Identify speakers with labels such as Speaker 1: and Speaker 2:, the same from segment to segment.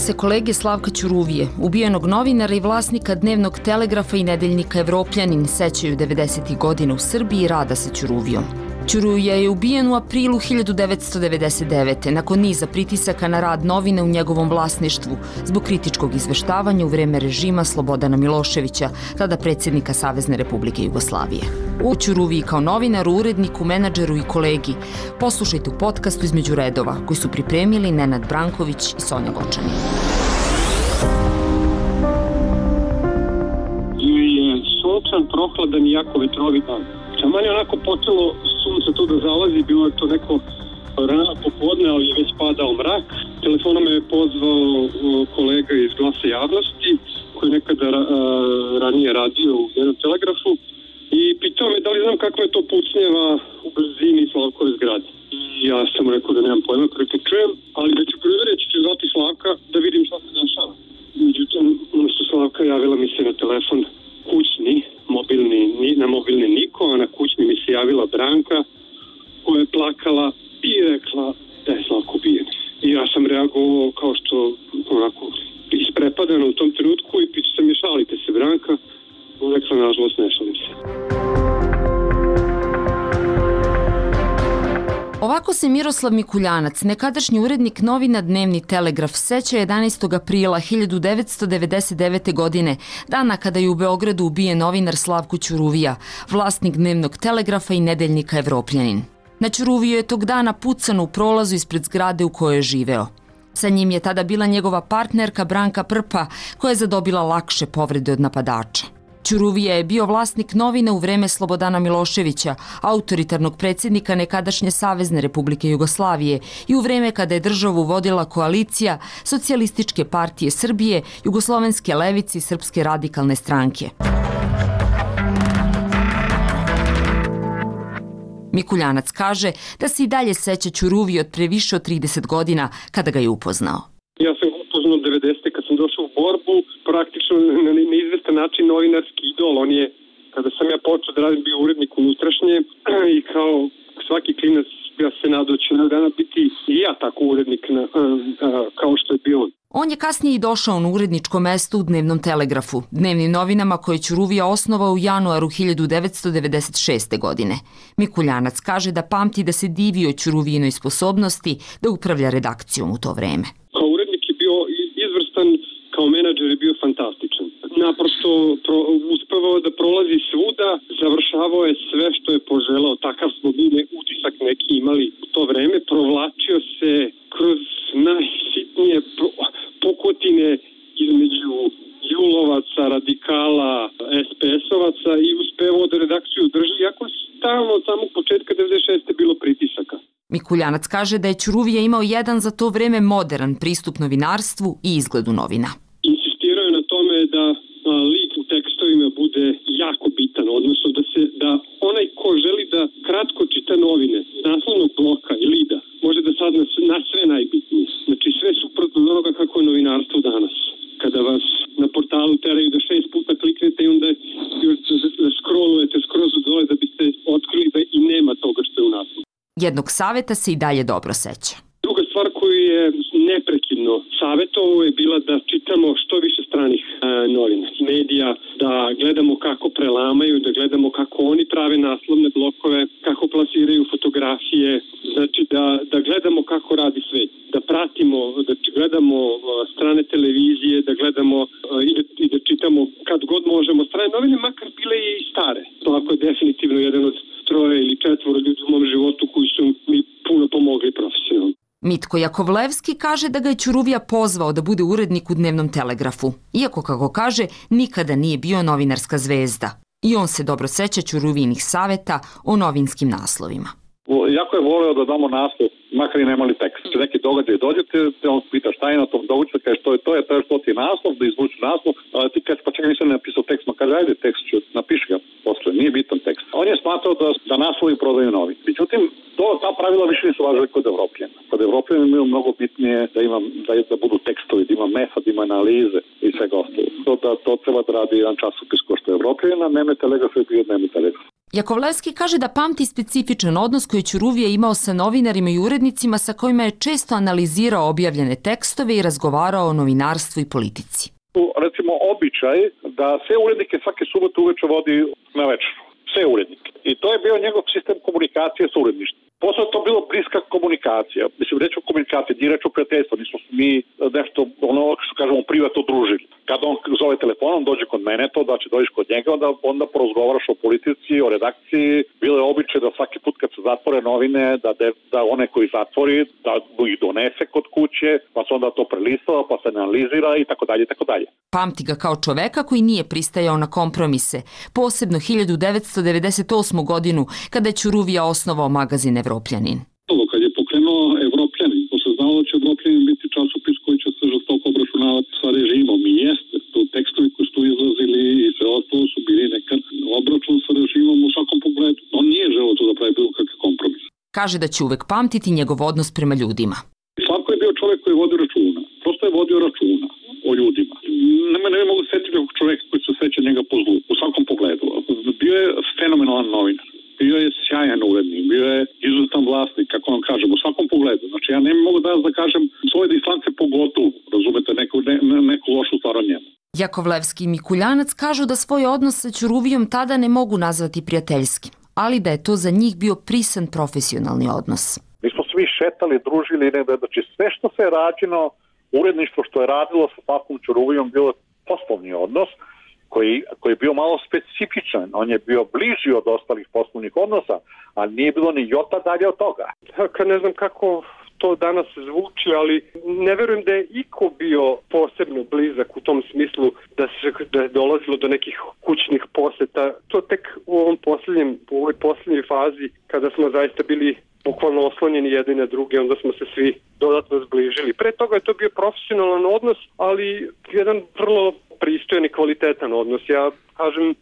Speaker 1: se kolege Slavka Ćuruvije, ubijenog novinara i vlasnika Dnevnog telegrafa i nedeljnika Evropljanin, sećaju 90. godina u Srbiji i rada sa Ćuruvijom. Ćuruvija je ubijen u aprilu 1999. nakon niza pritisaka na rad novine u njegovom vlasništvu zbog kritičkog izveštavanja u vreme režima Slobodana Miloševića, tada predsjednika Savezne Republike Jugoslavije. U Ćuruviji kao novinaru, uredniku, menadžeru i kolegi poslušajte u podcastu Između redova, koji su pripremili Nenad Branković i Sonja Gočani.
Speaker 2: Je sunčan, prohladan i jako vetrovit dan. Taman je onako počelo sunce tu da zalazi, bilo je to neko rano popodne, ali je već padao mrak. Telefonom me je pozvao kolega iz Glasa javnosti, koji je nekada ranije radio u jednom telegrafu, i pitao me da li znam kakva je to pucnjeva u blizini Slavkove zgrade. I ja sam mu rekao da nemam pojma, koliko čujem, ali da ću provjeriti, ću zvati Slavka da vidim šta se dešava. Međutim, umjesto Slavka javila mi se na telefon kućni, na mobilni niko, a na kućni mi se javila Branka, koja je plakala i rekla da je Slavko ubijen. I ja sam reagovao kao što onako isprepadano u tom trenutku i pitao sam je, šalite se Branka? Rekla, nažalost, ne šalim se.
Speaker 1: Ovako se Miroslav Mikuljanac, nekadašnji urednik novina Dnevni telegraf, seća 11. aprila 1999. godine, dana kada je u Beogradu ubijen novinar Slavko Ćuruvija, vlasnik Dnevnog telegrafa i nedeljnika Evropljanin. Na Ćuruviju je tog dana pucano u prolazu ispred zgrade u kojoj je živeo. Sa njim je tada bila njegova partnerka Branka Prpa, koja je zadobila lakše povrede od napadača. Ćuruvija je bio vlasnik novine u vreme Slobodana Miloševića, autoritarnog predsjednika nekadašnje Savezne Republike Jugoslavije, i u vreme kada je državu vodila koalicija Socijalističke partije Srbije, Jugoslovenske levice i Srpske radikalne stranke. Mikuljanac kaže da se i dalje seća Ćuruvije od pre više od 30 godina kada ga je upoznao.
Speaker 2: Ja sam ga upoznao 90. kad sam došao u borbu, praktično na neizvestan način novinarski idol. On je, kada sam ja počeo da radim, bio urednik unutrašnje i kao svaki klinac ja se nadao će jednog dana biti i ja tako urednik kao što je bio on.
Speaker 1: On je kasnije i došao na uredničko mesto u Dnevnom telegrafu, dnevnim novinama koje Ćuruvija osnovao u januaru 1996. godine. Mikuljanac kaže da pamti da se divio Ćuruvijinoj sposobnosti da upravlja redakcijom u to vreme.
Speaker 2: Kao urednik je bio izvrstan, kao menadžer je bio fantastičan. Naprosto uspevao da prolazi svuda, završavao je sve što je poželao, takav smo bili utisak neki imali u to vreme, provlačio se kroz najsitnije pukotine između julovaca, radikala, SPS-ovaca i uspevao da redakciju drži, iako stalno od samog početka 96. bilo pritisaka.
Speaker 1: Mikuljanac kaže da je Ćuruvija imao jedan za to vreme modern pristup novinarstvu i izgledu novina.
Speaker 2: Insistirao je na tome da lik u tekstovima bude jako bitan, odnosno da onaj ko želi da kratko čita novine s naslovnog bloka i lida, može da sad na sve najbitnije. Znači sve suprotno od onoga kako je novinarstvo danas. Kada vas na portalu teraju da 6 puta kliknete i onda da scrollujete skroz od dole da biste otkrili da i nema toga što je u naslovu.
Speaker 1: Jednog saveta se i dalje dobro seća.
Speaker 2: Druga stvar koju je neprekidno savjetovao je bila da čitamo što više stranih novina, medija, da gledamo kako prelamaju, da gledamo kako oni prave naslovne blokove, kako plasiraju fotografije, znači da gledamo kako radi svet, da pratimo, da gledamo strane televizije, da gledamo i da čitamo kad god možemo strane novine, makar bile i stare. To je definitivno jedan od 3 ili 4 ljudi u mom životu koji su mi puno pomogli profesionalno.
Speaker 1: Mitko Jakovlevski kaže da ga je Ćuruvija pozvao da bude urednik u Dnevnom telegrafu, iako, kako kaže, nikada nije bio novinarska zvezda. I on se dobro seća Ćuruvijinih saveta o novinskim naslovima.
Speaker 3: Jako je voleo da damo naslov, makar i nemali tekst. Neki događaj dođete, on pita šta je na tom događaju, kaže što je to ti naslov, da izvuči naslov, a ti kaže pa čekaj nisam napisao tekst, ma kaže ajde tekst ću, napiši ga posle, nije bitan tekst. On je smatrao da naslovi prodaju novine. Međutim, ta pravila više nisu važile kod Evropljana. Kod Evropljana imaju mnogo bitnije da budu tekstovi, da ima metod, da ima analize i svega ostalo. To treba da radi jedan časopis ko što je Evropljana, Dnevni telegraf je bio Dnevni telegraf.
Speaker 1: Jakovlevski kaže da pamti specifičan odnos koji Ćuruvija imao sa novinarima i urednicima sa kojima je često analizirao objavljene tekstove i razgovarao o novinarstvu i politici.
Speaker 3: Recimo običaj da sve urednike svake subote uveče vodi na večeru. Sve urednike. I to je bio njegov sistem komunikacije sa uredništvom. Posle to bilo bliska komunikacija. Mislim, reč o komunikaciji, nije reč o prijateljstvu. Nismo mi nešto, ono što kažemo, privatno družili. Kad on zove telefonom, dođe kod mene, to da će dođeš kod njega, onda porozgovaraš o politici, o redakciji. Bilo je običaj da svaki put kad se zatvore novine, da one koji zatvori, da ih donese kod kuće, pa se onda to prelistava, pa se analizira i tako dalje, i tako dalje.
Speaker 1: Pamti ga kao čoveka koji nije pristajao na kompromise, posebno 1998. godinu, kada je Ćuruvija osnovao magazin Evropljanin.
Speaker 2: Kad je pokrenuo Evropljanin, to se znalo da će Evropljanin biti časopis koji će se žestoko obračunavati sa režimom i jeste. To tekstovi koji su izlazili i sve ostalo su bili nekad obračun sa režimom u svakom pogledu. On nije želeo to da pravi bilo kakve kompromis.
Speaker 1: Kaže da će uvek pamtiti njegov odnos prema ljudima.
Speaker 2: Slavko je bio čovjek koji je vodio računa. Prosto je vodio računa o ljudima. Ne mogu setiti nekog čovjeka koji se seća njega po zlu, u svakom pogledu. Bio je fenomenalan novinar. Bio je sjajan urednik, bio je izuzetan vlasnik, kako vam kažem, u svakom pogledu. Znači, ja ne mogu da kažem svoje distance pogotovo, razumete, neku lošu stvar o njemu.
Speaker 1: Jakovlevski i Mikuljanac kažu da svoj odnos sa Ćuruvijom tada ne mogu nazvati prijateljski, ali da je to za njih bio prisan profesionalni odnos.
Speaker 3: Mi smo svi šetali, družili, znači sve što se je rađeno, uredništvo što je radilo sa Slavkom Ćuruvijom bilo poslovni odnos, koji je bio malo specifičan. On je bio bliži od ostalih poslovnih odnosa, ali nije bilo ni jota dalje od toga.
Speaker 4: Ne znam kako to danas zvuči, ali ne verujem da je iko bio posebno blizak u tom smislu da je dolazilo do nekih kućnih poseta. To tek u ovoj posljednjoj fazi, kada smo zaista bili bukvalno oslonjeni jedni na druge, onda smo se svi dodatno zbližili. Pre toga je to bio profesionalan odnos, ali jedan vrlo pristojan i kvalitetan odnos. Ja kažem,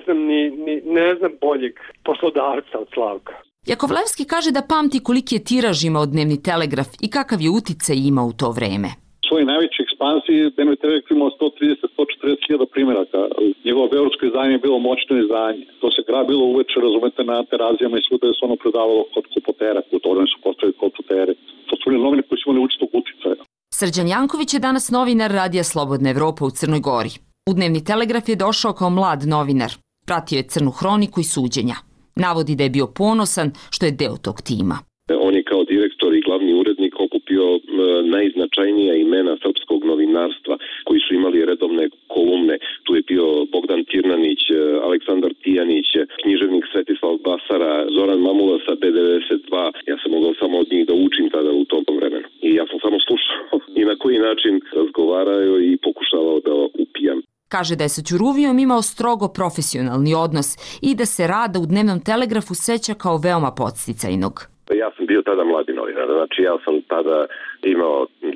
Speaker 4: ne znam boljeg poslodavca od Slavka.
Speaker 1: Jakovlevski kaže da pamti koliki je tiraž imao Dnevni telegraf i kakav je uticaj imao u to vreme.
Speaker 3: U svojoj najvećoj ekspanziji Dnevni telegraf imao 130-140 hiljada primjeraka. Njegovo beogradsko izdanje je bilo moćno izdanje. To se grabilo uveče, razumete, na terazijama i svuda je se ono predavalo kod kupotera. U to vreme su postavili kod kupotere. To su bili novine koji su imali učitog uticaja.
Speaker 1: Srđan Janković je danas novinar Radija Slobodna Evropa u Crnoj Gori. U Dnevni telegraf je došao kao mlad novinar. Pratio je Crnu hroniku i suđenja. Navodi da je bio ponosan što je deo tog tima.
Speaker 5: On je kao direktor i glavni urednik okupio najznačajnija imena srpskog novinarstva koji su imali redovne kolumne. Tu je bio Bogdan Tirnanić, Aleksandar Tijanić, književnik Svetislav Basara, Zoran Mamula sa B92. Ja sam mogao samo od njih da učim tada u tom vremenu. I ja sam samo slušao i na koji način razgovarao i pokušavao da upijam.
Speaker 1: Kaže da je sa Ćuruvijom imao strogo profesionalni odnos i da se rada u Dnevnom telegrafu seća kao veoma podsticajnog.
Speaker 5: Ja sam bio tada mladi novinar, znači ja sam tada imao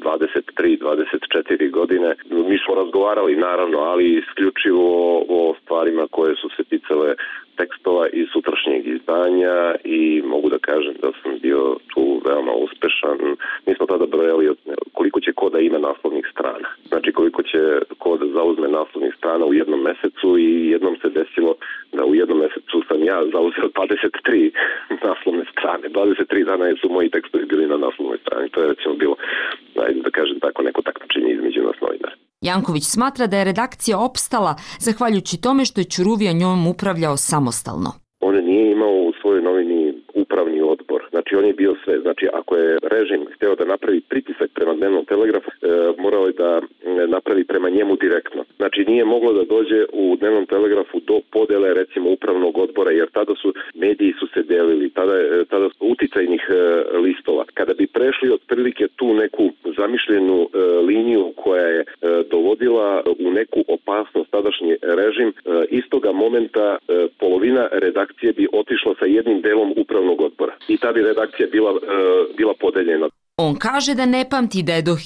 Speaker 5: 23-24 godine. Mi smo razgovarali naravno, ali isključivo o stvarima koje su se ticale tekstova iz sutrašnjeg izdanja i mogu da kažem da sam bio tu veoma uspešan. Mi smo tada brojali koliko će ko da ima naslovnih strana. Znači koliko će ko da zauzme naslovnih strana u jednom mesecu i jednom se desilo da u jednom mesecu sam ja zauzeo 23 naslovne strane. 23 dana su moji tekstovi bili na naslovnoj strani. To je recimo bilo, da kažem tako, neko takmičenje između nas novinara.
Speaker 1: Janković smatra da je redakcija opstala zahvaljujući tome što je Ćuruvija njom upravljao samostalno.
Speaker 5: On nije imao u svojoj novini upravni odbor. Znači on je bio sve. Znači ako je režim hteo da napravi pritisak prema Dnevnom telegrafu, morao je da napravi prema njemu direktno. Znači nije moglo da dođe u Dnevnom telegrafu do podele recimo upravnog odbora, jer tada su mediji su se delili, tada su uticajnih listova. Kada bi prešli otprilike tu neku zamišljenu liniju koja je dovodila u neku opasnost tadašnji režim, istoga momenta polovina redakcije bi otišla sa jednim delom upravnog odbora. I ta bi redakcija bila podeljena.
Speaker 1: On kaže da ne pamti da je do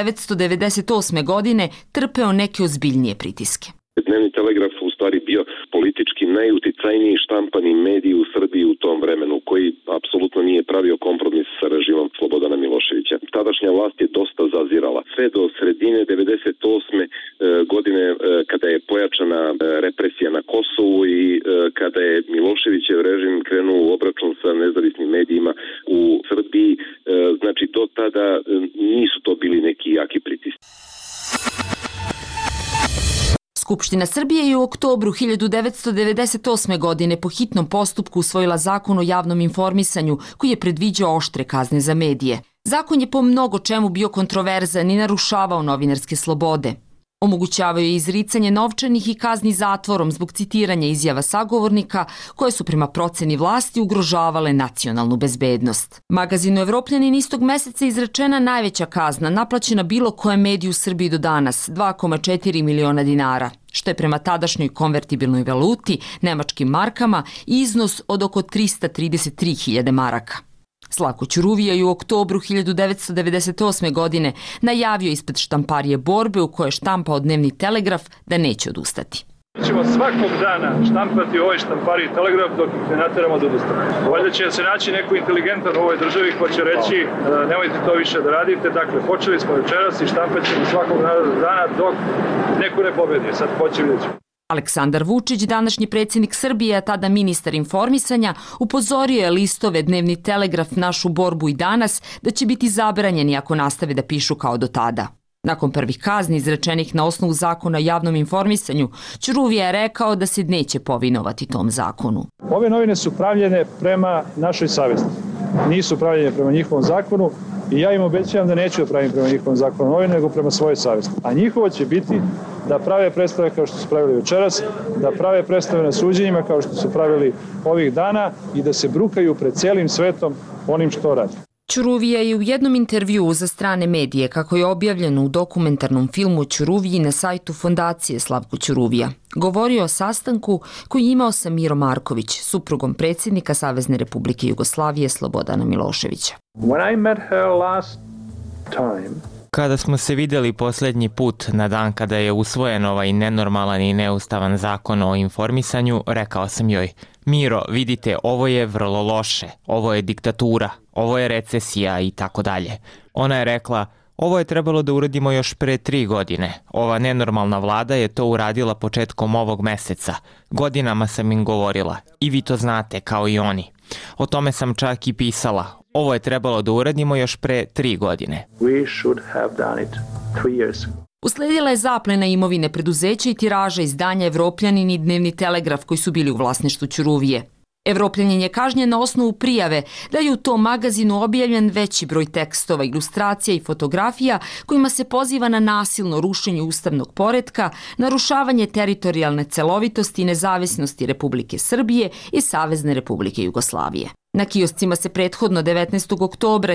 Speaker 1: 1998. godine trpeo neke ozbiljnije pritiske.
Speaker 5: Dnevni telegraf u stvari bio politički najuticajniji štampani medij u Srbiji u tom vremenu, koji apsolutno nije pravio kompromis sa režimom Slobodana Miloševića. Tadašnja vlast je dosta zazirala. Sve do sredine 98. godine kada je pojačana represija na Kosovu i kada je Miloševićev režim krenuo u obračun sa nezavisnim medijima u Srbiji, znači do tada nisu to bili neki jaki pritisci.
Speaker 1: Skupština Srbije je u oktobru 1998. godine po hitnom postupku usvojila Zakon o javnom informisanju koji je predviđao oštre kazne za medije. Zakon je po mnogo čemu bio kontroverzan i narušavao novinarske slobode. Omogućavaju je izricanje novčanih i kazni zatvorom zbog citiranja izjava sagovornika koje su prema proceni vlasti ugrožavale nacionalnu bezbednost. Magazinu Evropljanin istog meseca izrečena najveća kazna naplaćena bilo kojem mediju u Srbiji do danas, 2,4 miliona dinara, što je prema tadašnjoj konvertibilnoj valuti, nemačkim markama, iznos od oko 333.000 maraka. Slavko Ćuruvija je u oktobru 1998. godine najavio ispred štamparije Borbe u kojoj je štampao Dnevni Telegraf da neće odustati.
Speaker 6: Mi ćemo svakog dana štampati u ovoj štampariji Telegraf dok ne nateramo da odustane. Valjda će se naći neko inteligentan u ovoj državi ko će reći nemojte to više da radite. Dakle, počeli smo večeras i štampat ćemo svakog dana dok neko ne pobedi. Sad hoće vidjeti.
Speaker 1: Aleksandar Vučić, današnji predsjednik Srbije, a tada ministar informisanja, upozorio je listove Dnevni Telegraf, Našu borbu i Danas da će biti zabranjeni ako nastave da pišu kao do tada. Nakon prvih kazni izrečenih na osnovu Zakona o javnom informisanju, Ćuruvija je rekao da se neće povinovati tom zakonu.
Speaker 6: Ove novine su pravljene prema našoj savesti. Nisu pravljene prema njihovom zakonu i ja im obećavam da neću da pravim prema njihovom zakonu novine, nego prema svojoj savesti. A njihovo će biti da prave predstave kao što su pravili večeras, da prave predstave na suđenjima kao što su pravili ovih dana i da se brukaju pred celim svetom onim što radi.
Speaker 1: Ćuruvija je u jednom intervjuu za strane medije, kako je objavljeno u dokumentarnom filmu Ćuruviji na sajtu Fondacije Slavko Ćuruvija, govorio o sastanku koji je imao sa Mirom Marković, suprugom predsjednika Savezne Republike Jugoslavije Slobodana Miloševića.
Speaker 7: Kada smo se videli posljednji put na dan kada je usvojen ovaj nenormalan i neustavan zakon o informisanju, rekao sam joj: Miro, vidite, ovo je vrlo loše, ovo je diktatura, ovo je recesija i tako dalje. Ona je rekla: ovo je trebalo da uradimo još pre 3 godine. Ova nenormalna vlada je to uradila početkom ovog meseca. Godinama sam im govorila. I vi to znate, kao i oni. O tome sam čak i pisala. Ovo je trebalo da uradimo još pre 3 godine.
Speaker 1: Usledila je zaplena imovine preduzeća i tiraža izdanja Evropljanin i Dnevni Telegraf koji su bili u vlasništvu Ćuruvije. Evropljanin je kažnjen na osnovu prijave da je u tom magazinu objavljen veći broj tekstova, ilustracija i fotografija kojima se poziva na nasilno rušenje ustavnog poretka, narušavanje teritorijalne celovitosti i nezavisnosti Republike Srbije i Savezne Republike Jugoslavije. Na kioscima se prethodno 19. oktobra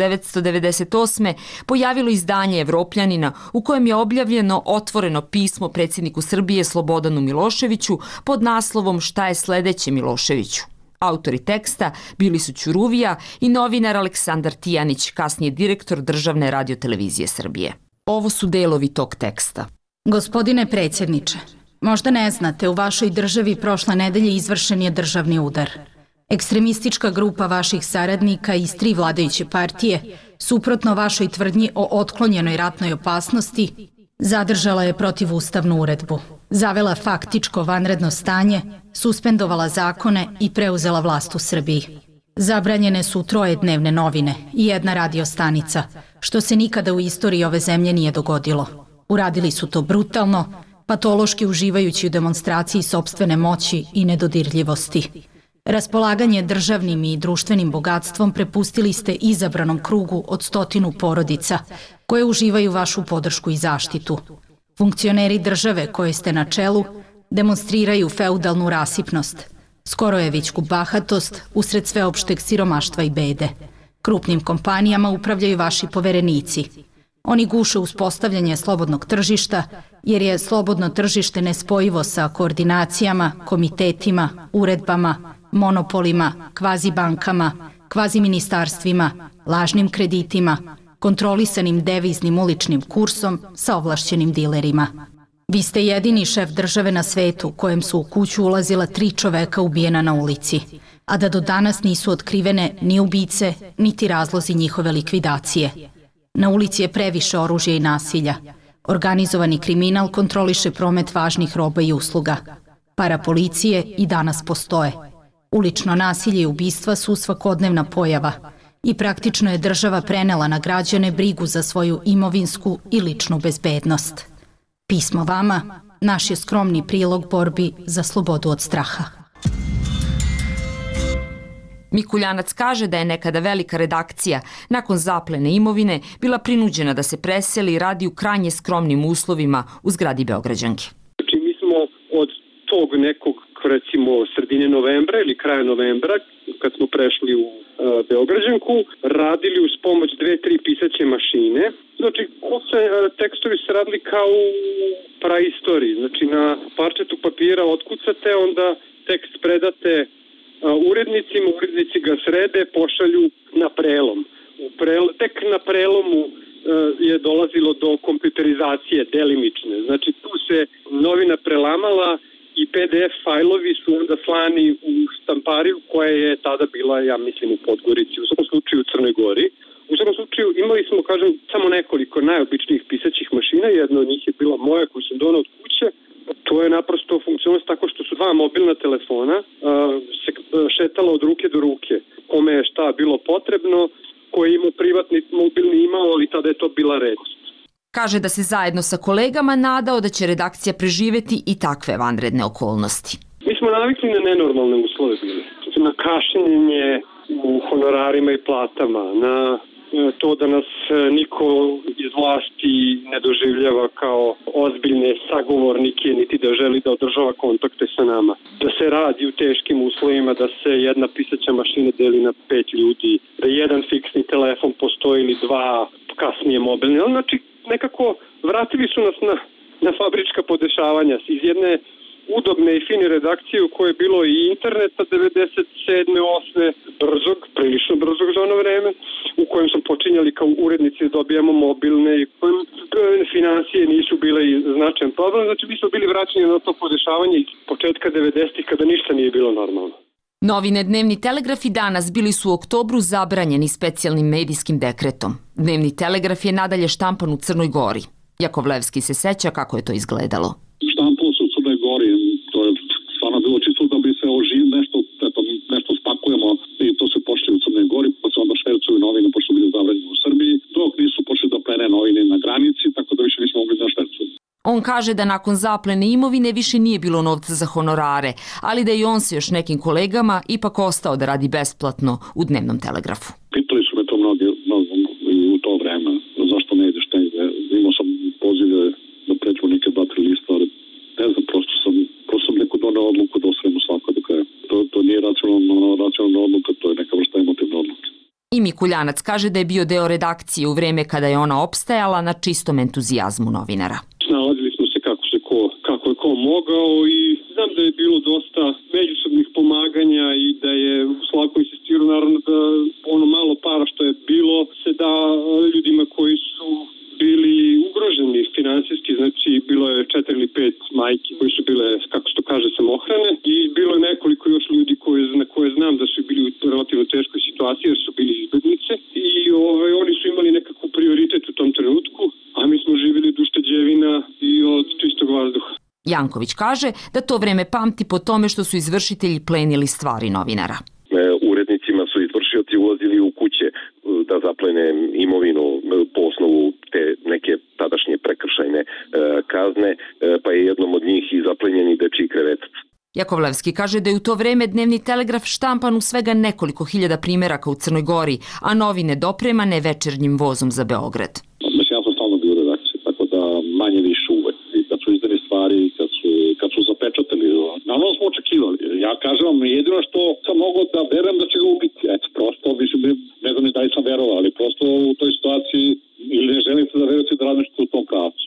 Speaker 1: 1998. pojavilo izdanje Evropljanina u kojem je objavljeno otvoreno pismo predsjedniku Srbije Slobodanu Miloševiću pod naslovom Šta je sledeće Miloševiću. Autori teksta bili su Ćuruvija i novinar Aleksandar Tijanić, kasnije direktor Državne radiotelevizije Srbije. Ovo su delovi tog teksta.
Speaker 8: Gospodine predsjedniče, možda ne znate, u vašoj državi prošle nedelje izvršen je državni udar. Ekstremistička grupa vaših saradnika iz 3 vladajuće partije, suprotno vašoj tvrdnji o otklonjenoj ratnoj opasnosti, zadržala je protivustavnu uredbu, zavela faktičko vanredno stanje, suspendovala zakone i preuzela vlast u Srbiji. Zabranjene su 3 dnevne novine i 1 radio stanica, što se nikada u istoriji ove zemlje nije dogodilo. Uradili su to brutalno, patološki uživajući u demonstraciji sopstvene moći i nedodirljivosti. Raspolaganje državnim i društvenim bogatstvom prepustili ste izabranom krugu od 100 porodica koje uživaju vašu podršku i zaštitu. Funkcioneri države koje ste na čelu demonstriraju feudalnu rasipnost, skorojevićku bahatost usred sveopšteg siromaštva i bede. Krupnim kompanijama upravljaju vaši poverenici. Oni guše uspostavljanje slobodnog tržišta, jer je slobodno tržište nespojivo sa koordinacijama, komitetima, uredbama, monopolima, kvazibankama, kvaziministarstvima, lažnim kreditima, kontrolisanim deviznim uličnim kursom sa ovlašćenim dilerima. Vi ste jedini šef države na svetu kojem su u kuću ulazila 3 čoveka ubijena na ulici, a da do danas nisu otkrivene ni ubice, niti razlozi njihove likvidacije. Na ulici je previše oružja i nasilja. Organizovani kriminal kontroliše promet važnih roba i usluga. Parapolicije i danas postoje. Ulično nasilje i ubistva su svakodnevna pojava i praktično je država prenela na građane brigu za svoju imovinsku i ličnu bezbednost. Pismo vama, naš je skromni prilog borbi za slobodu od straha.
Speaker 1: Mikuljanac kaže da je nekada velika redakcija nakon zaplene imovine bila prinuđena da se preseli i radi u krajnje skromnim uslovima u zgradi Beograđanke.
Speaker 2: Znači mi smo od tog nekog recimo sredine novembra ili kraja novembra kad smo prešli u Beograđanku radili uz pomoć 2-3 pisaće mašine. Znači tekstovi se radili kao u praistoriji. Znači na parčetu papira otkucate, onda tekst predate urednicima, urednici ga srede, pošalju na prelom. Tek na prelomu je dolazilo do kompjuterizacije delimične. Znači tu se novina prelamala i PDF fajlovi su onda slani u štampariju koja je tada bila, ja mislim, u Podgorici, u svakom slučaju u Crnoj Gori. U svakom slučaju imali smo, kažem, samo nekoliko najobičnijih pisaćih mašina, jedna od njih je bila moja koju sam donao od kuće. To je naprosto funkcionalnost tako što su dva mobilna telefona se šetala od ruke do ruke. Kome je šta bilo potrebno, koji je imao privatni mobilni imao, ali tada je to bila redkost.
Speaker 1: Kaže da se zajedno sa kolegama nadao da će redakcija preživeti i takve vanredne okolnosti.
Speaker 2: Mi smo navikli na nenormalne uslove bili. Na kašnjenje u honorarima i platama, na to da nas niko iz vlasti ne doživljava kao ozbiljne sagovornike, niti da želi da održava kontakte sa nama. Da se radi u teškim uslovima, da se jedna pisaća mašina deli na 5 ljudi, da jedan fiksni telefon postoji ili dva kasnije mobilne. Znači, nekako vratili su nas na fabrička podešavanja iz jedne udobne i fine redakcije u kojoj je bilo i interneta 97. 8. prilično brzog za ono vreme, u kojem smo počinjali kao urednici da dobijamo mobilne i kojem financije nisu bile značajan problem. Znači, mi smo bili vraćeni na to podešavanje iz početka 90-ih kada ništa nije bilo normalno.
Speaker 1: Novine Dnevni telegraf i Danas bili su u oktobru zabranjeni specijalnim medijskim dekretom. Dnevni telegraf je nadalje štampan u Crnoj Gori. Jakovlevski se seća kako je to izgledalo.
Speaker 3: Štampalo se u Crnoj Gori, to je stvarno bilo čisto da bi se nešto spakujemo i to se pošli u Crnoj Gori, pa se onda švercuju novine pošto bili zabranjeni u Srbiji, dok nisu počeli da plene novine na granici, tako da više nismo mogli da švercuju.
Speaker 1: On kaže da nakon zaplene imovine više nije bilo novca za honorare, ali da i on se još nekim kolegama ipak ostao da radi besplatno u Dnevnom telegrafu.
Speaker 3: Pitali su me to mnogi i u to vreme, zašto ne ideš negde. Imao sam pozive da pređemo neke 2-3 lista, ali ne znam, prosto sam neko doneo odluku da osvojimo svako do kraja. To nije racionalna odluka, to je neka vrsta emotivna odluka.
Speaker 1: I Mikuljanac kaže da je bio deo redakcije u vreme kada je ona opstajala na čistom entuzijazmu novinara.
Speaker 2: Nalazili smo se kako je ko mogao i znam da je bilo dosta međusobnih pomaganja i da je Slavko insistirao naravno da ono malo para što je bilo se da ljudima koji su bili ugroženi finansijski, znači bilo je 4 ili 5 majki koji su bile, kako se to kaže, samohrane i bilo je nekoliko još ljudi na koje znam da su bili u relativno teškoj situaciji jer su bili izbjeglice i oni su imali nekakav prioritet u tom trenutku, a mi smo živjeli od ušteđevina i od čistog vazduha.
Speaker 1: Janković kaže da to vreme pamti po tome što su izvršitelji plenili stvari novinara.
Speaker 5: Urednicima su izvršioci ulazili u kuće da zaplene imovinu po osnovu te neke tadašnje prekršajne kazne, pa je jednom od njih i zaplenjeni dečiji krevetac.
Speaker 1: Jakovlevski kaže da je u to vreme Dnevni telegraf štampan u svega nekoliko hiljada primjeraka u Crnoj Gori, a novine dopremane večernjim vozom za Beograd.
Speaker 3: Mislim, ja sam stalno bio u redakciji, tako da manje više uvek. I kad su izdani stvari, kad su zapečatili, naravno smo očekivali. Ja kažem vam, jedino što sam mogao da verujem da će ga ubiti. Eto, prosto, mislim, ne znam ni da li sam verovao, ali prosto u toj situaciji ili ne želim se da verujete da radim što u tom pravcu.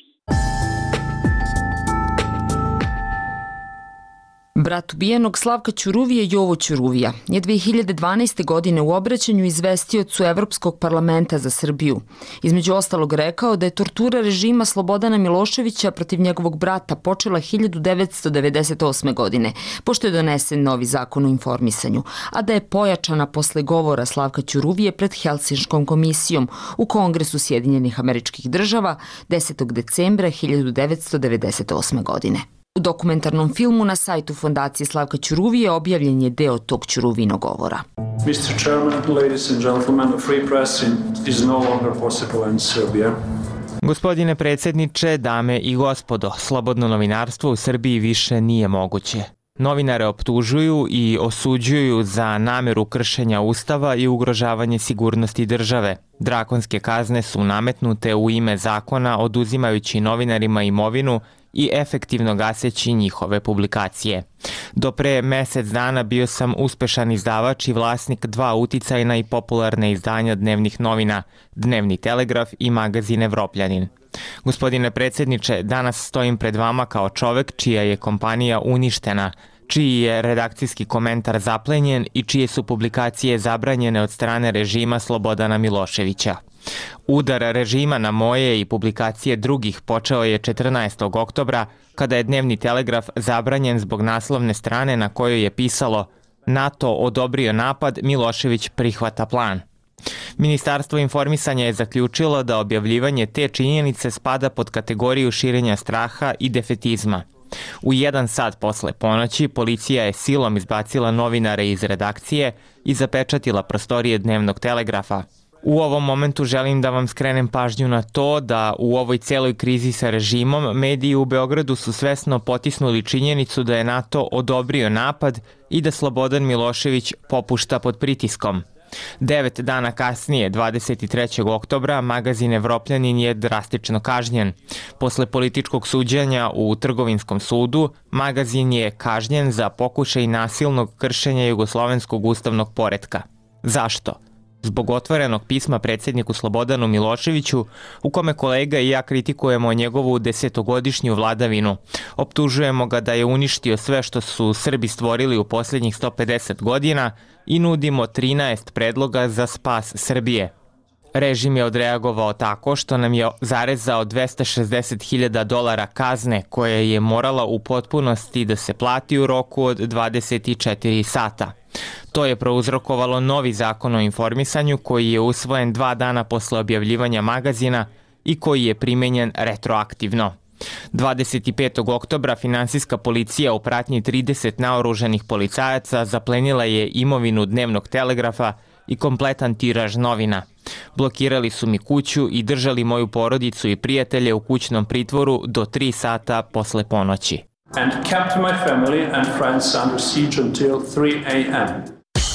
Speaker 1: Brat ubijenog Slavka Ćuruvije, Jovo Ćuruvija, je 2012. godine u obraćanju izvestiocu Evropskog parlamenta za Srbiju. Između ostalog rekao da je tortura režima Slobodana Miloševića protiv njegovog brata počela 1998. godine, pošto je donesen novi zakon o informisanju, a da je pojačana posle govora Slavka Ćuruvije pred Helsinškom komisijom u Kongresu Sjedinjenih Američkih Država 10. decembra 1998. godine. U dokumentarnom filmu na sajtu Fondacije Slavka Ćuruvije objavljen je deo tog Ćuruvinog govora.
Speaker 6: Mr. Chairman, ladies and gentlemen, the free press is no longer possible in Serbia.
Speaker 7: Gospodine predsjedniče, dame i gospodo, slobodno novinarstvo u Srbiji više nije moguće. Novinare optužuju i osuđuju za nameru kršenja Ustava i ugrožavanje sigurnosti države. Drakonske kazne su nametnute u ime zakona, oduzimajući novinarima imovinu i efektivno gaseći njihove publikacije. Do pre mesec dana bio sam uspešan izdavač i vlasnik 2 uticajna i popularne izdanja dnevnih novina, Dnevni Telegraf i magazin Evropljanin. Gospodine predsjedniče, danas stojim pred vama kao čovek čija je kompanija uništena, čiji je redakcijski komentar zaplenjen i čije su publikacije zabranjene od strane režima Slobodana Miloševića. Udar režima na moje i publikacije drugih počeo je 14. oktobra, kada je Dnevni Telegraf zabranjen zbog naslovne strane na kojoj je pisalo NATO odobrio napad, Milošević prihvata plan. Ministarstvo informisanja je zaključilo da objavljivanje te činjenice spada pod kategoriju širenja straha i defetizma. U 1 sat posle ponoći policija je silom izbacila novinare iz redakcije i zapečatila prostorije Dnevnog Telegrafa. U ovom momentu želim da vam skrenem pažnju na to da u ovoj celoj krizi sa režimom mediji u Beogradu su svesno potisnuli činjenicu da je NATO odobrio napad i da Slobodan Milošević popušta pod pritiskom. 9 dana kasnije, 23. oktobra, magazin Evropljanin je drastično kažnjen. Posle političkog suđenja u Trgovinskom sudu, magazin je kažnjen za pokušaj nasilnog kršenja jugoslovenskog ustavnog poretka. Zašto? Zbog otvorenog pisma predsjedniku Slobodanu Miloševiću, u kome kolega i ja kritikujemo njegovu 10-godišnju vladavinu. Optužujemo ga da je uništio sve što su Srbi stvorili u posljednjih 150 godina i nudimo 13 predloga za spas Srbije. Režim je odreagovao tako što nam je zarezao $260.000 kazne koja je morala u potpunosti da se plati u roku od 24 sata. To je prouzrokovalo novi zakon o informisanju koji je usvojen 2 dana posle objavljivanja magazina i koji je primenjen retroaktivno. 25. oktobra finansijska policija u pratnji 30 naoružanih policajaca zaplenila je imovinu Dnevnog Telegrafa i kompletan tiraž novina. Blokirali su mi kuću i držali moju porodicu i prijatelje u kućnom pritvoru do 3 sata posle ponoći.
Speaker 6: And kept my family and friends under siege until 3 a.m.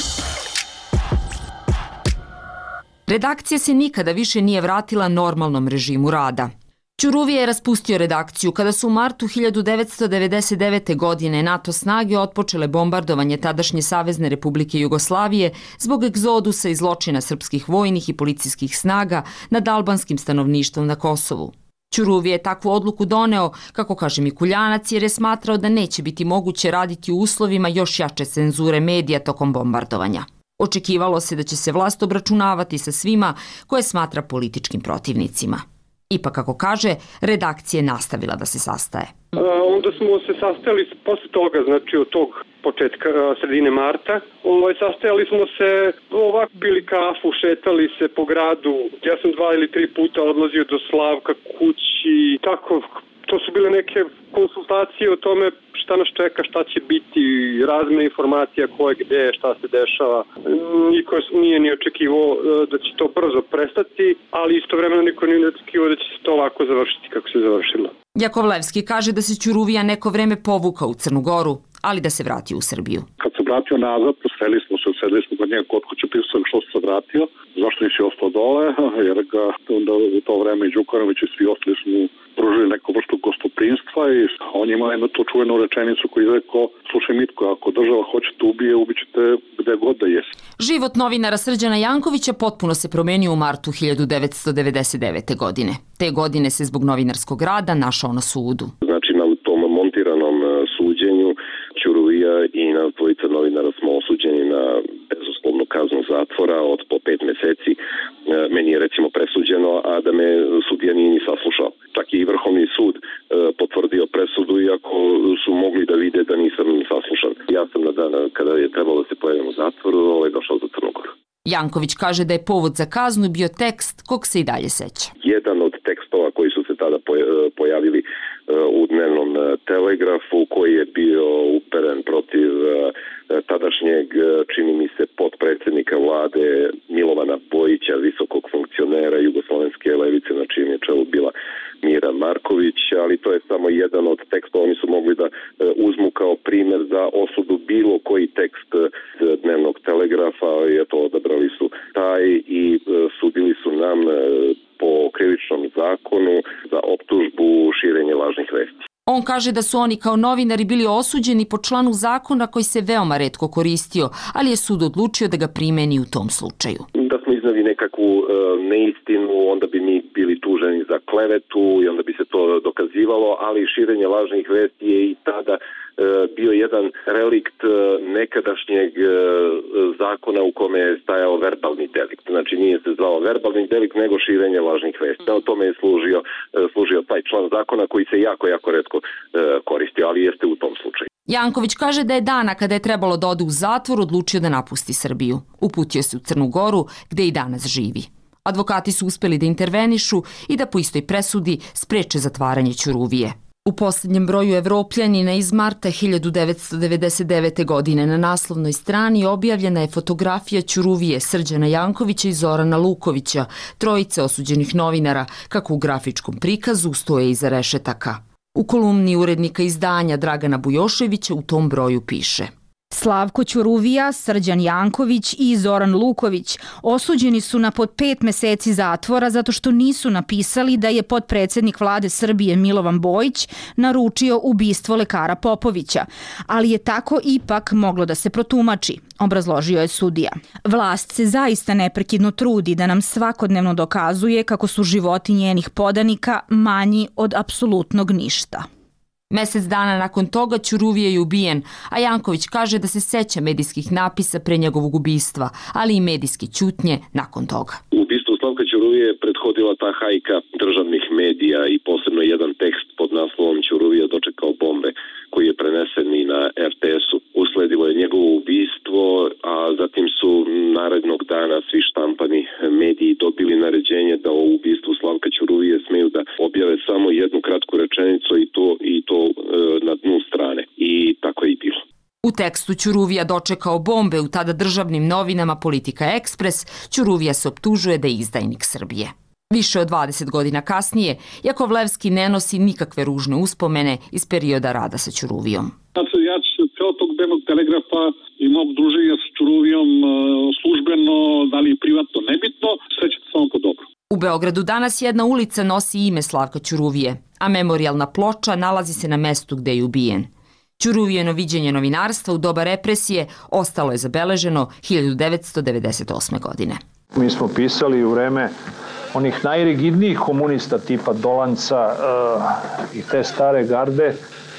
Speaker 1: Redakcija se nikada više nije vratila normalnom režimu rada. Ćuruvije je raspustio redakciju kada su u martu 1999. godine NATO snage otpočele bombardovanje tadašnje Savezne Republike Jugoslavije zbog egzodusa i zločina srpskih vojnih i policijskih snaga nad albanskim stanovništvom na Kosovu. Ćuruvije je takvu odluku doneo, kako kaže Mikuljanac, jer je smatrao da neće biti moguće raditi u uslovima još jače cenzure medija tokom bombardovanja. Očekivalo se da će se vlast obračunavati sa svima koje smatra političkim protivnicima. Ipak, kako kaže, redakcija je nastavila da se sastaje.
Speaker 4: Onda smo se sastajali posle toga, znači od tog početka, sredine marta. Sastajali smo se, ovako pili kafu, šetali se po gradu. Ja sam 2 ili 3 puta odlazio do Slavka kući. Tako, to su bile neke konsultacije o tome šta nas čeka, šta će biti, razmena informacija ko je gde, šta se dešava. Niko nije ni očekivao da će to brzo prestati, ali istovremeno niko nije očekivao da će se to ovako završiti kako se završilo.
Speaker 1: Jakovlevski kaže da se Ćuruvija neko vreme povukao u Crnu Goru, ali da se vratio u Srbiju.
Speaker 3: Kad se vratio nazad, seli smo se, sedeli smo kod njega kod kuće, pisali što se vratio, zašto nisi ostao dole, jer ga onda u to vreme i Đukanović i svi ostali smo pružili neku vrstu gostoprinstva i on ima jednu tu čuvenu rečenicu koju je rekao, slušaj Mitko, ako država hoće te ubije, ubićete gde god da jesi.
Speaker 1: Život novinara Srđana Jankovića potpuno se promenio u martu 1999. godine. Te godine se zbog novinarskog rada našao na sudu.
Speaker 5: Znači na tom montiranom suđenju Ćuruvija i na dvojica novinara smo osuđeni na bezuslovnu kaznu zatvora od po 5 meseci. Meni je recimo presuđeno, a da me sudija nije ni saslušao. Čak i Vrhovni sud potvrdio presudu, iako su mogli da vide da nisam saslušan. Ja sam na dan kada je trebalo da se pojavim u zatvoru, došao za Crnu Goru.
Speaker 1: Janković kaže da je povod za kaznu bio tekst kog se i dalje seća.
Speaker 5: Jedan od tekstova koji su se tada pojavili u dnevnom Telegrafu koji je bio uperen protiv tadašnjeg, čini mi se, potpredsjednika vlade Milovana Bojića, visokog funkcionera jugoslovenske levice, na čijem je čelu bila Mira Marković, ali to je samo jedan od tekstova. Oni su mogli da uzmu kao primjer za osudu bilo koji tekst dnevnog Telegrafa, i eto, odabrali su taj i sudili su nam po krivičnom zakonu za optužbu širenje lažnih vesti.
Speaker 1: On kaže da su oni kao novinari bili osuđeni po članu zakona koji se veoma retko koristio, ali je sud odlučio da ga primeni u tom slučaju.
Speaker 5: Da smo iznali nekakvu neistinu, onda bi mi bili tuženi za klevetu i onda bi se to dokazivalo, ali širenje lažnih vesti je i tada bio jedan relikt nekadašnjeg zakona u kome je stajao verbalni delikt. Znači nije se zvao verbalni delikt nego širenje lažnih vesti. O tome je služio taj član zakona koji se jako retko koristio, ali jeste u tom slučaju.
Speaker 1: Janković kaže da je dana kada je trebalo da ode u zatvor odlučio da napusti Srbiju. Uputio se u Crnu Goru gde i danas živi. Advokati su uspeli da intervenišu i da po istoj presudi spreče zatvaranje Ćuruvije. U posljednjem broju Evropljanina iz marta 1999. godine na naslovnoj strani objavljena je fotografija Ćuruvije, Srđana Jankovića i Zorana Lukovića, trojice osuđenih novinara, kako u grafičkom prikazu stoje iza rešetaka. U kolumni urednika izdanja Dragana Bujoševića u tom broju piše:
Speaker 8: Slavko Ćuruvija, Srđan Janković i Zoran Luković osuđeni su na pod 5 meseci zatvora zato što nisu napisali da je potpredsjednik vlade Srbije Milovan Bojić naručio ubistvo lekara Popovića, ali je tako ipak moglo da se protumači, obrazložio je sudija. Vlast se zaista neprekidno trudi da nam svakodnevno dokazuje kako su životi njenih podanika manji od apsolutnog ništa.
Speaker 1: Mesec dana nakon toga Ćuruvije je ubijen, a Janković kaže da se seća medijskih napisa pre njegovog ubistva, ali i medijske ćutnje nakon toga.
Speaker 5: Ubistvu Slavka Ćuruvije je prethodila ta hajka državnih medija i posebno jedan tekst pod naslovom Ćuruvija dočekao bombe, koji je prenesen i na RTS-u. Usledilo je njegovo ubistvo, a zatim su narednog dana svi štampani mediji dobili naređenje da o ubistvu Slavka Ćuruvije smeju da objave samo jednu kratku rečenicu i to na dnu strane. I tako je i bilo.
Speaker 1: U tekstu Ćuruvija dočekao bombe u tada državnim novinama Politika Ekspres, Ćuruvija se optužuje da je izdajnik Srbije. Više od 20 godina kasnije, Jakovlevski ne nosi nikakve ružne uspomene iz perioda rada sa Ćuruvijom.
Speaker 3: Ja ću kao tog dnevnog Telegrafa i mog druženja sa Ćuruvijom službeno, da li privatno, nebitno, sećate samo po dobro.
Speaker 1: U Beogradu danas jedna ulica nosi ime Slavka Ćuruvije, a memorijalna ploča nalazi se na mestu gde je ubijen. Ćuruvijeno viđenje novinarstva u doba represije ostalo je zabeleženo 1998. godine.
Speaker 6: Mi smo pisali u vreme onih najrigidnijih komunista tipa Dolanca i te stare garde.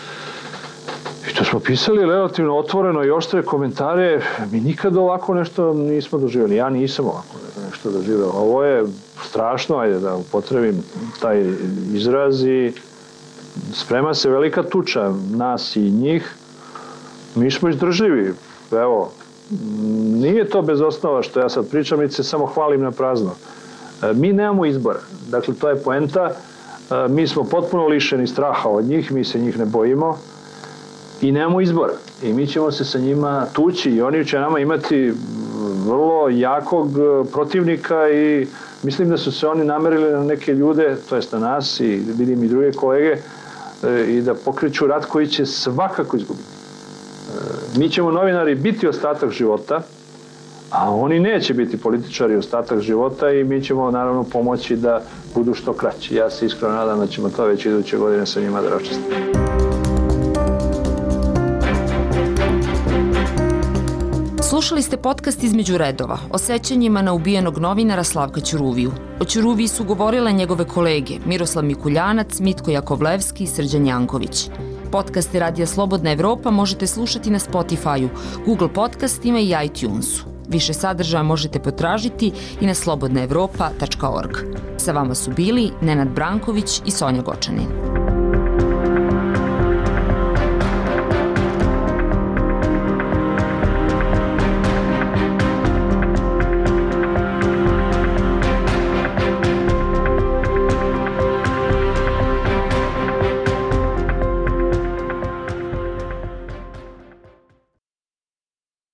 Speaker 6: I to smo pisali relativno otvoreno i oštre komentare. Mi nikad ovako nešto nismo doživjeli. Ja nisam ovako nešto doživjela. Ovo je strašno, ajde da upotrebim taj izraz, i sprema se velika tuča nas i njih. Mi smo izdržljivi. Evo, nije to bez osnova što ja sad pričam, i se samo hvalim na prazno. Mi nemamo izbora. Dakle, to je poenta. Mi smo potpuno lišeni straha od njih, mi se njih ne bojimo i nemamo izbora. I mi ćemo se sa njima tući i oni će nama imati vrlo jakog protivnika, i mislim da su se oni namerili na neke ljude, to jest na nas, i vidim i druge kolege, i da pokreću rat koji će svakako izgubiti. Mi ćemo, novinari, biti ostatak života, a oni neće biti političari ostatak života, i mi ćemo naravno pomoći da budu što kraći. Ja se iskreno nadam da ćemo to već iduće godine sa njima da raščistimo.
Speaker 1: Slušali ste podcast Između redova o sećanjima na ubijenog novinara Slavka Ćuruviju. O Ćuruviji su govorile njegove kolege Miroslav Mikuljanac, Mitko Jakovlevski i Srđan Janković. Podcaste Radija Slobodna Evropa možete slušati na Spotify-u, Google podcastima i iTunesu. Više sadržaja možete potražiti i na slobodnaevropa.org. Sa vama su bili Nenad Branković i Sonja Gočanin.